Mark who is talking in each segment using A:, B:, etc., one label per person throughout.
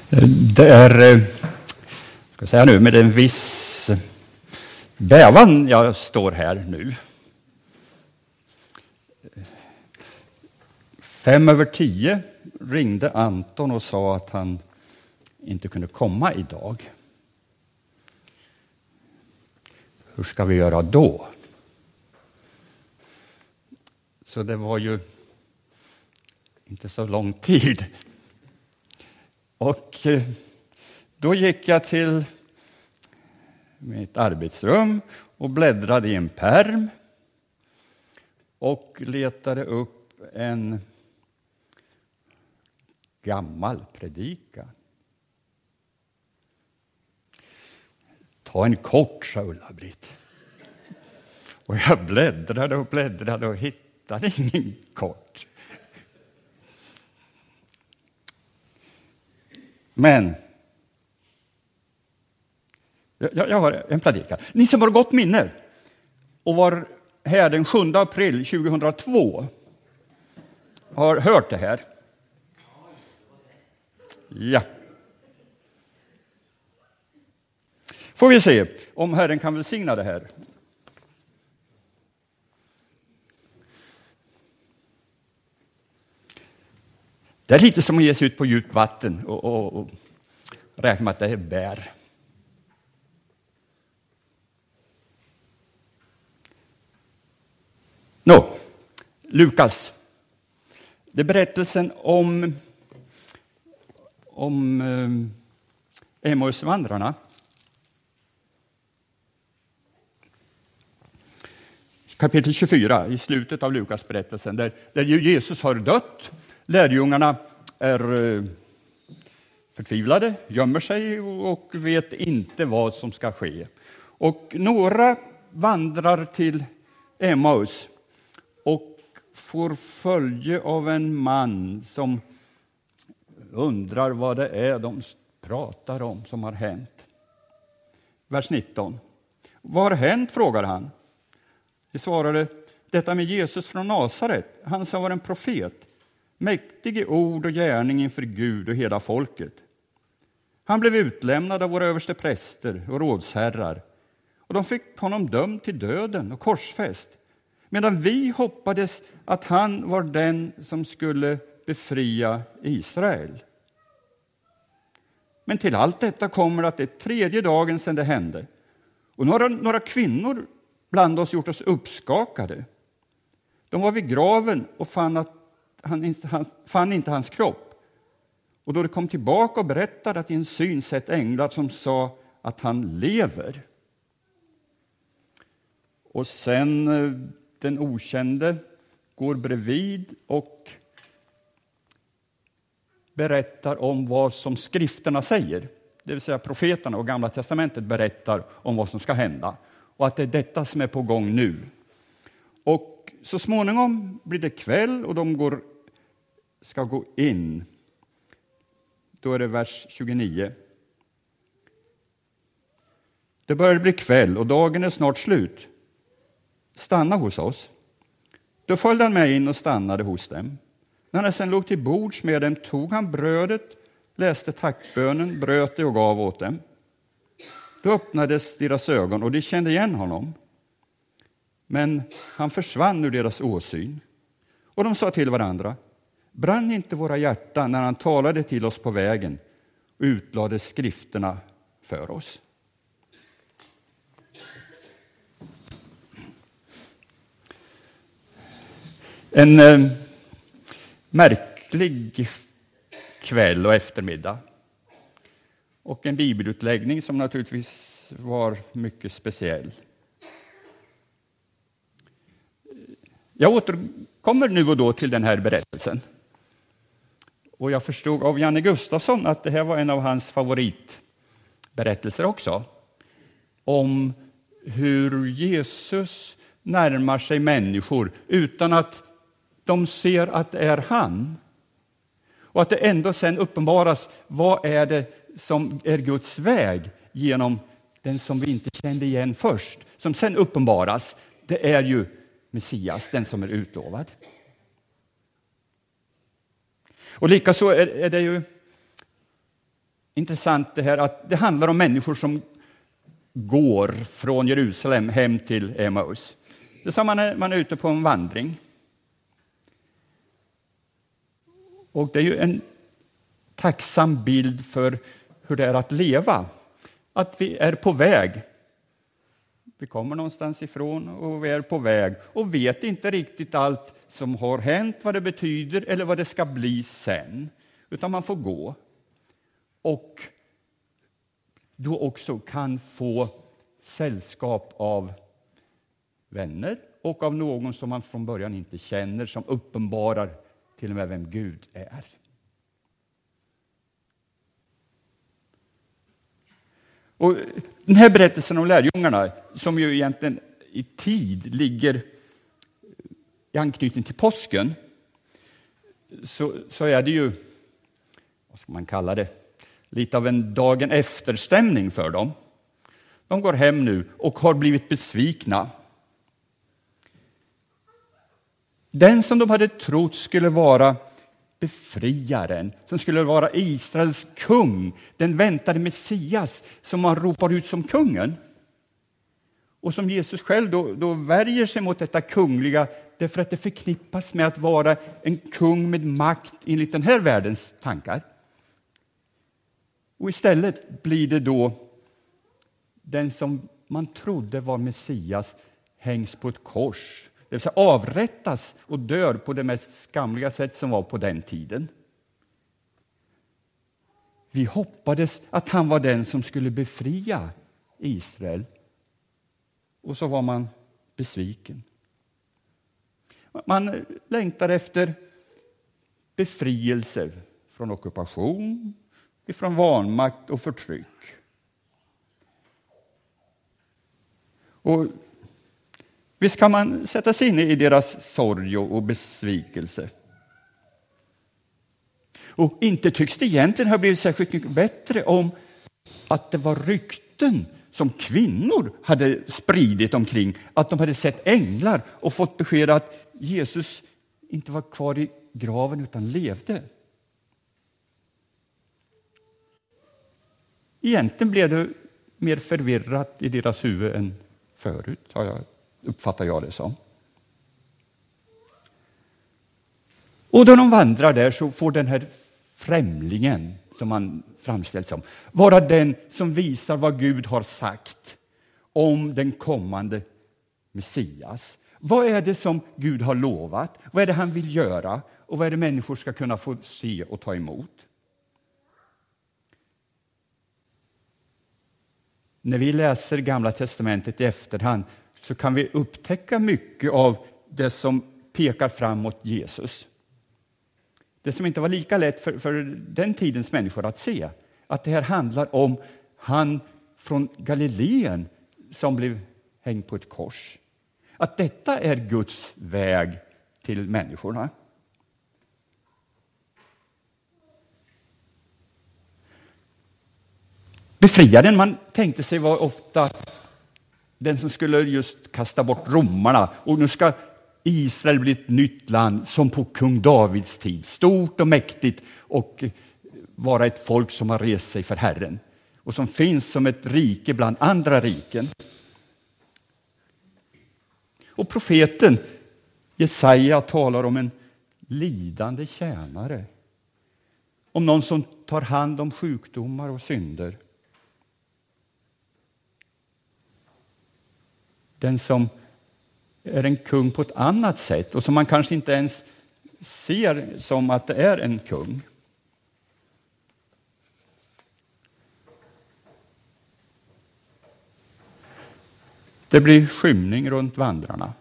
A: Det är, ska säga nu, med en viss bävan jag står här nu. 9:05 ringde Anton och sa att han inte kunde komma idag. Hur ska vi göra då? Så det var ju inte så lång tid. Och då gick jag till mitt arbetsrum och bläddrade i en pärm och letade upp en gammal predika. Ta en kort, sa Ulla-Britt. Och jag bläddrade och hittade ingen kort. Men jag har en predikan. Ni som har gott minne och var här den 7 april 2002 har hört det här. Ja. Får vi se om Herren kan välsigna det här. Det är lite som att ge sig ut på djupt vatten och räkna med att det är bär. Lukas. Det är berättelsen om Emmausvandrarna. Kapitel 24 i slutet av Lukas berättelsen där Jesus har dött. Lärjungarna är förtvivlade, gömmer sig och vet inte vad som ska ske. Och några vandrar till Emmaus och får följe av en man som undrar vad det är de pratar om som har hänt. Vers 19. Vad har hänt, frågar han. De svarade, detta med Jesus från Nasaret, han som var en profet, mäktig i ord och gärning inför Gud och hela folket. Han blev utlämnad av våra överste präster och rådsherrar, och de fick honom dömd till döden och korsfäst, medan vi hoppades att han var den som skulle befria Israel. Men till allt detta kommer att det är 3:e dagen sedan det hände, och några kvinnor bland oss gjort oss uppskakade. De var vid graven och fann inte hans kropp. Och då de kom tillbaka och berättade att i en syn sett änglar som sa att han lever. Och sen den okände går bredvid och berättar om vad som skrifterna säger. Det vill säga profeterna och Gamla testamentet berättar om vad som ska hända. Och att det är detta som är på gång nu. Och så småningom blir det kväll och de ska gå in. Då är det vers 29. Det börjar bli kväll och dagen är snart slut. Stanna hos oss. Då följde han med in och stannade hos dem. När han sedan låg till bords med dem tog han brödet, läste tackbönen, bröt det och gav åt dem. Då öppnades deras ögon och de kände igen honom. Men han försvann ur deras åsyn. Och de sa till varandra, brann inte våra hjärtan när han talade till oss på vägen och utlade skrifterna för oss? En märklig kväll och eftermiddag. Och en bibelutläggning som naturligtvis var mycket speciell. Jag återkommer nu och då till den här berättelsen. Och jag förstod av Janne Gustafsson att det här var en av hans favoritberättelser också. Om hur Jesus närmar sig människor utan att de ser att det är han. Och att det ändå sen uppenbaras vad är det som är Guds väg genom den som vi inte kände igen först. Som sen uppenbaras, det är ju Messias, den som är utlovad. Och likaså är det ju intressant det här att det handlar om människor som går från Jerusalem hem till Emmaus. Det är som man är ute på en vandring. Och det är ju en tacksam bild för hur det är att leva. Att vi är på väg. Vi kommer någonstans ifrån och vi är på väg och vet inte riktigt allt som har hänt, vad det betyder eller vad det ska bli sen. Utan man får gå. Och då också kan få sällskap av vänner och av någon som man från början inte känner, som uppenbarar till och med vem Gud är. Och den här berättelsen om lärjungarna, som ju egentligen i tid ligger i anknytning till påsken, så är det ju, vad ska man kalla det, lite av en dagen efterstämning för dem. De går hem nu och har blivit besvikna. Den som de hade trott skulle vara befriaren, som skulle vara Israels kung, den väntade Messias som man ropar ut som kungen. Och som Jesus själv då värjer sig mot detta kungliga, därför att det förknippas med att vara en kung med makt enligt den här världens tankar. Och istället blir det då den som man trodde var Messias hängs på ett kors. Det vill säga avrättas och dör på det mest skamliga sätt som var på den tiden. Vi hoppades att han var den som skulle befria Israel. Och så var man besviken. Man längtar efter befrielse från ockupation, från vanmakt och förtryck. Och visst kan man sätta sig in i deras sorg och besvikelse. Och inte tycks det egentligen ha blivit särskilt mycket bättre om att det var rykten som kvinnor hade spridit omkring, att de hade sett änglar och fått besked att Jesus inte var kvar i graven utan levde. Egentligen blev det mer förvirrat i deras huvud än förut, uppfattar jag det som. Och då de vandrar där så får den här främlingen, som man framställt som, vara den som visar vad Gud har sagt om den kommande Messias. Vad är det som Gud har lovat? Vad är det han vill göra? Och vad är det människor ska kunna få se och ta emot? När vi läser Gamla testamentet i efterhand så kan vi upptäcka mycket av det som pekar framåt Jesus. Det som inte var lika lätt för den tidens människor att se. Att det här handlar om han från Galileen som blev hängd på ett kors. Att detta är Guds väg till människorna. Befriaren man tänkte sig var ofta den som skulle just kasta bort romarna. Och nu ska Israel bli ett nytt land som på kung Davids tid. Stort och mäktigt och vara ett folk som har rest sig för Herren. Och som finns som ett rike bland andra riken. Och profeten Jesaja talar om en lidande tjänare. Om någon som tar hand om sjukdomar och synder. Den som är en kung på ett annat sätt och som man kanske inte ens ser som att det är en kung. Det blir skymning runt vandrarna.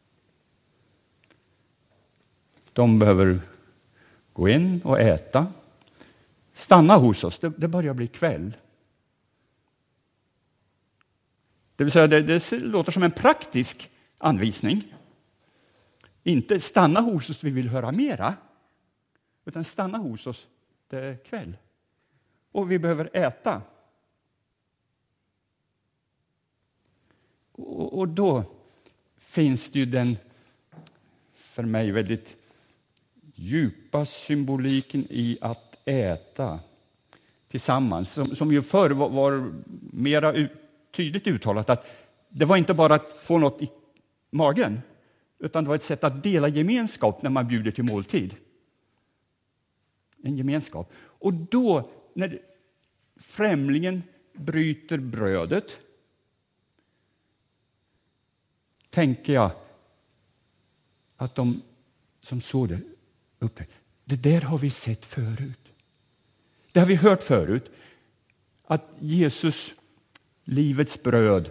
A: De behöver gå in och äta. Stanna hos oss, det börjar bli kväll. Det vill säga, det låter som en praktisk anvisning. Inte stanna hos oss, vi vill höra mera. Utan stanna hos oss, det är kväll. Och vi behöver äta. Och då finns det ju den, för mig, väldigt djupa symboliken i att äta tillsammans. Som ju förr var mera tydligt uttalat att det var inte bara att få något i magen, utan det var ett sätt att dela gemenskap när man bjuder till måltid. En gemenskap. Och då, när främlingen bryter brödet, tänker jag att de som såg det uppe, det där har vi sett förut. Det har vi hört förut. Att Jesus, livets bröd,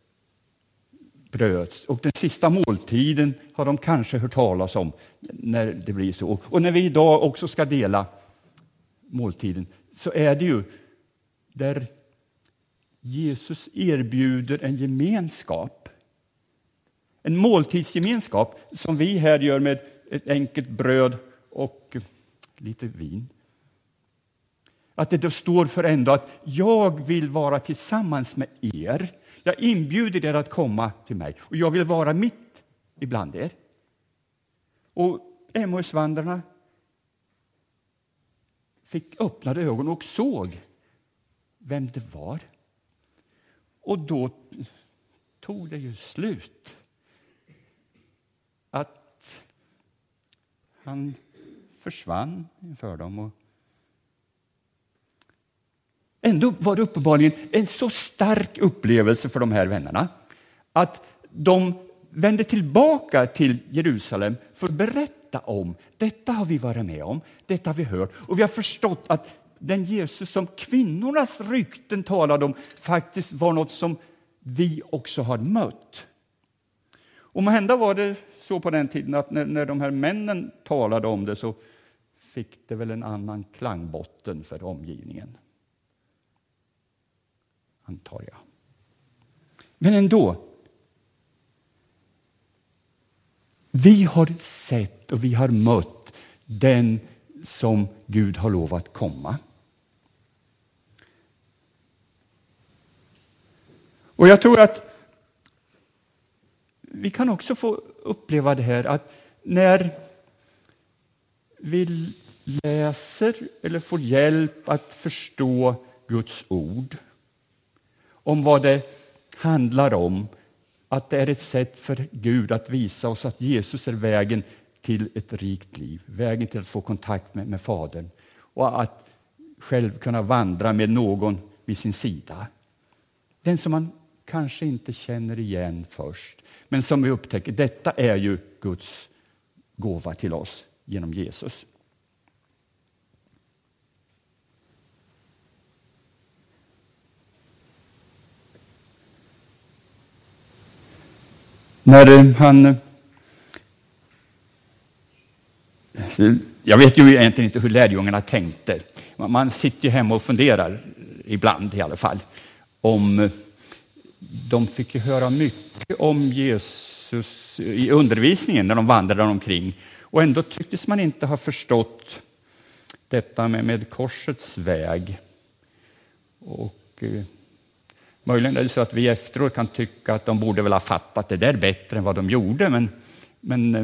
A: bröts. Och den sista måltiden har de kanske hört talas om när det blir så. Och när vi idag också ska dela måltiden, så är det ju där Jesus erbjuder en gemenskap. En måltidsgemenskap som vi här gör med ett enkelt bröd och lite vin. Att det då står för ändå att jag vill vara tillsammans med er. Jag inbjuder er att komma till mig och jag vill vara mitt ibland er. Och Emmausvandrarna fick öppnade ögon och såg vem det var. Och då tog det ju slut. Att han försvann inför dem. Och ändå var det uppenbarligen en så stark upplevelse för de här vännerna att de vände tillbaka till Jerusalem för att berätta om detta har vi varit med om, detta har vi hört. Och vi har förstått att den Jesus som kvinnornas rykten talade om faktiskt var något som vi också har mött. Och måhända var det så på den tiden att när de här männen talade om det så fick det väl en annan klangbotten för omgivningen. Antar jag. Men ändå. Vi har sett och vi har mött den som Gud har lovat komma. Och jag tror att vi kan också få uppleva det här att när vi läser eller får hjälp att förstå Guds ord, om vad det handlar om, att det är ett sätt för Gud att visa oss att Jesus är vägen till ett rikt liv, vägen till att få kontakt med Fadern och att själv kunna vandra med någon vid sin sida. Den som man kanske inte känner igen först, men som vi upptäcker, detta är ju Guds gåva till oss genom Jesus. När han... Jag vet ju egentligen inte hur lärjungarna tänkte. Man sitter ju hemma och funderar, ibland i alla fall, om de fick ju höra mycket om Jesus i undervisningen när de vandrade omkring. Och ändå tycktes man inte ha förstått detta med korsets väg. Och möjligen är det så att vi efteråt kan tycka att de borde väl ha fattat det där bättre än vad de gjorde. Men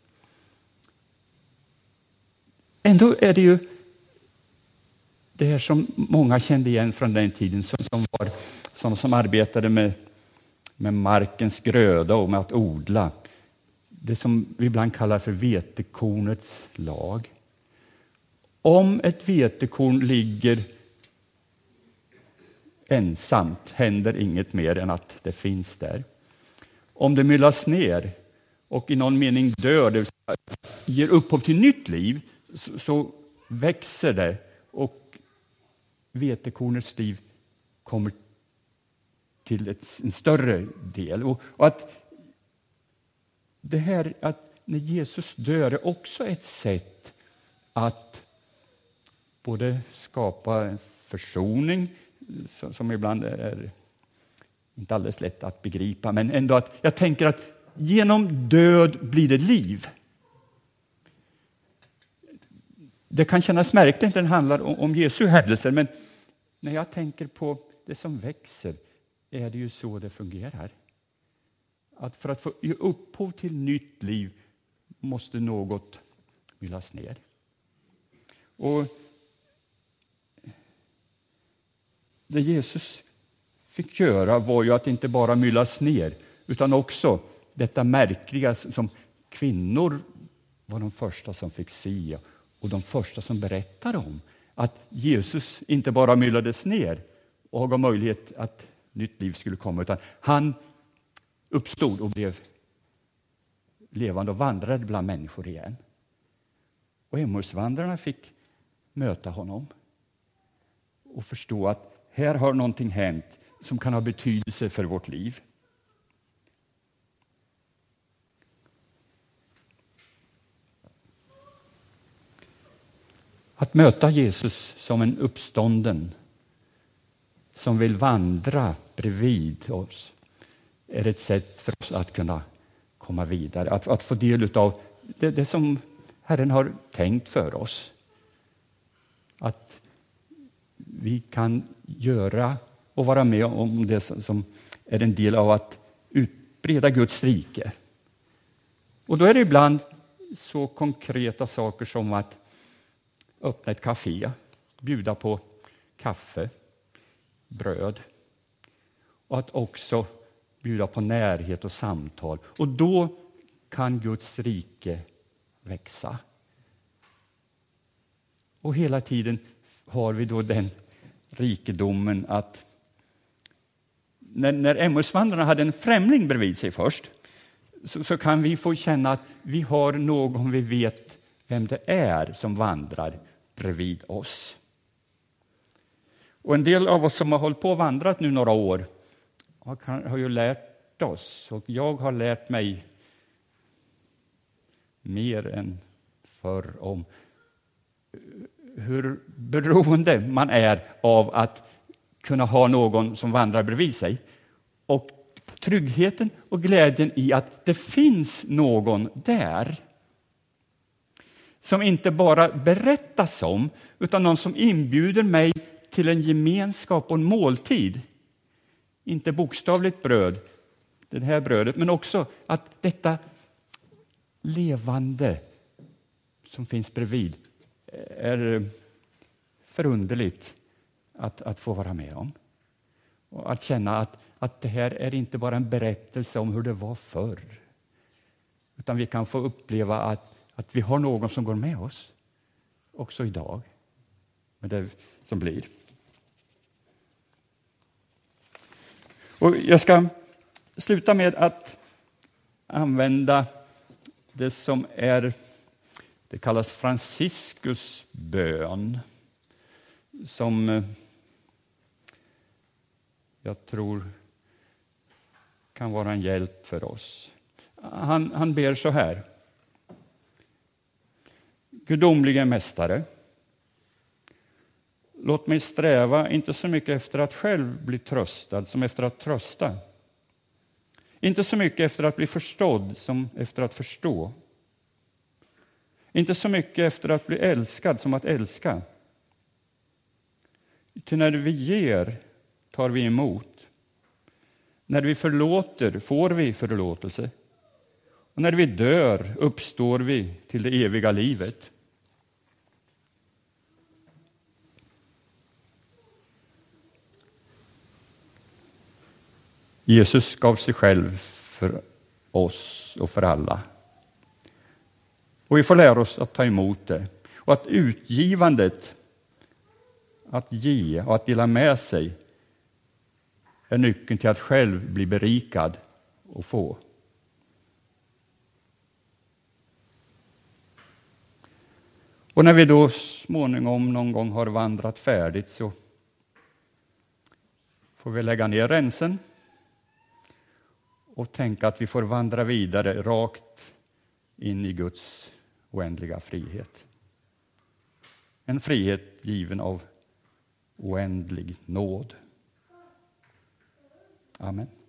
A: ändå är det ju det här som många kände igen från den tiden som arbetade med markens gröda och med att odla. Det som vi ibland kallar för vetekornets lag. Om ett vetekorn ligger ensamt händer inget mer än att det finns där. Om det myllas ner och i någon mening dör, det ger upphov till nytt liv, så växer det och vetekornets liv kommer till en större del. Och att det här att när Jesus dör är också ett sätt att både skapa en försoning som ibland är inte alldeles lätt att begripa, men ändå att jag tänker att genom död blir det liv. Det kan kännas märkligt när det handlar om Jesu hädelser, men när jag tänker på det som växer är det ju så det fungerar. Att för att få ge upphov till nytt liv måste något myllas ner. Och det Jesus fick göra var ju att inte bara myllas ner, utan också detta märkliga som kvinnor var de första som fick se och de första som berättade om. Att Jesus inte bara myllades ner och gav möjlighet att nytt liv skulle komma, utan han uppstod och blev levande och vandrade bland människor igen. Och Emmausvandrarna fick möta honom och förstå att här har någonting hänt som kan ha betydelse för vårt liv. Att möta Jesus som en uppstånden som vill vandra bredvid oss är ett sätt för oss att kunna komma vidare. Att få del av det som Herren har tänkt för oss. Att vi kan göra och vara med om det som är en del av att utbreda Guds rike. Och då är det ibland så konkreta saker som att öppna ett café, bjuda på kaffe, bröd och att också bjuda på närhet och samtal. Och då kan Guds rike växa. Och hela tiden har vi då den rikedomen att när Emmausvandrarna hade en främling bredvid sig först, så kan vi få känna att vi har någon vi vet vem det är som vandrar bredvid oss. Och en del av oss som har hållit på och vandrat nu några år har ju lärt oss, och jag har lärt mig mer än förr om hur beroende man är av att kunna ha någon som vandrar bredvid sig. Och tryggheten och glädjen i att det finns någon där som inte bara berättas om, utan någon som inbjuder mig till en gemenskap och en måltid. Inte bokstavligt bröd, det här brödet, men också att detta levande som finns bredvid är förunderligt att få vara med om. Och att känna att det här är inte bara en berättelse om hur det var förr, utan vi kan få uppleva att vi har någon som går med oss också idag med det som blir. Och jag ska sluta med att använda det som det kallas Franciscus bön, som jag tror kan vara en hjälp för oss. Han ber så här: Gudomlige mästare, låt mig sträva inte så mycket efter att själv bli tröstad som efter att trösta. Inte så mycket efter att bli förstådd som efter att förstå. Inte så mycket efter att bli älskad som att älska. Ty när vi ger tar vi emot. När vi förlåter får vi förlåtelse. Och när vi dör uppstår vi till det eviga livet. Jesus gav sig själv för oss och för alla. Och vi får lära oss att ta emot det. Och att utgivandet, att ge och att dela med sig, är nyckeln till att själv bli berikad och få. Och när vi då småningom någon gång har vandrat färdigt, så får vi lägga ner rensen och tänka att vi får vandra vidare rakt in i Guds oändliga frihet. En frihet given av oändlig nåd. Amen.